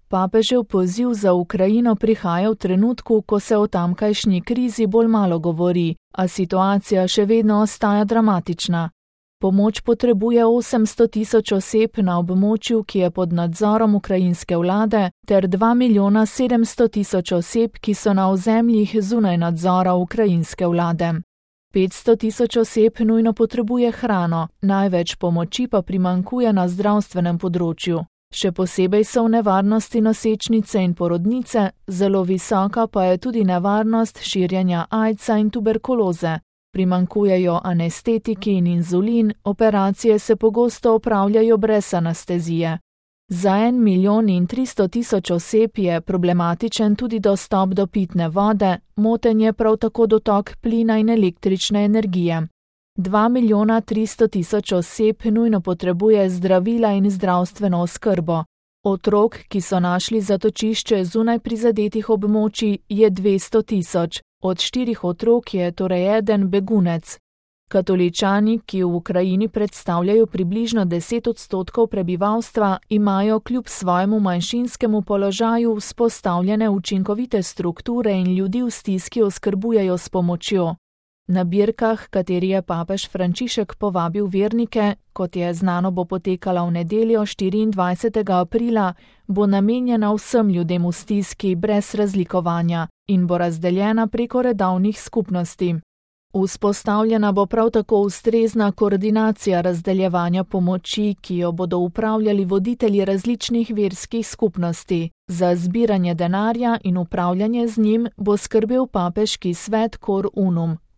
Papežev poziv za Ukrajino prihaja v trenutku, ko se o tamkajšnji krizi bolj malo govori, a situacija še vedno ostaja dramatična. Pomoč potrebuje 800 tisoč oseb na območju, ki je pod nadzorom ukrajinske vlade, ter 2 milijona 700 tisoč oseb, ki so na ozemljih zunaj nadzora ukrajinske vlade. 500 tisoč oseb nujno potrebuje hrano, največ pomoči pa primanjkuje na zdravstvenem področju. Še posebej so v nevarnosti nosečnice in porodnice, zelo visoka pa je tudi nevarnost širjenja aidsa in tuberkuloze. Primanjkujejo anestetiki in inzulin, operacije se pogosto opravljajo brez anestezije. Za 1 milijon in 300 tisoč oseb je problematičen tudi dostop do pitne vode, moten je prav tako dotok plina in električne energije. 2 milijona 300 tisoč oseb nujno potrebuje zdravila in zdravstveno oskrbo. Otrok, ki so našli zatočišče zunaj prizadetih območij, je 200 tisoč. Od 4 otrok je torej 1 begunec. Katoličani, ki v Ukrajini predstavljajo približno 10% prebivalstva, imajo kljub svojemu manjšinskemu položaju vzpostavljene učinkovite strukture in ljudi v stiski oskrbujejo s pomočjo. Na birkah, kateri je papež Frančišek povabil vernike, kot je znano, bo potekala v nedeljo 24. aprila, bo namenjena vsem ljudem v stiski brez razlikovanja in bo razdeljena preko redovnih skupnosti. Vzpostavljena bo prav tako ustrezna koordinacija razdeljevanja pomoči, ki jo bodo upravljali voditelji različnih verskih skupnosti. Za zbiranje denarja in upravljanje z njim bo skrbel papeški svet Cor Unum.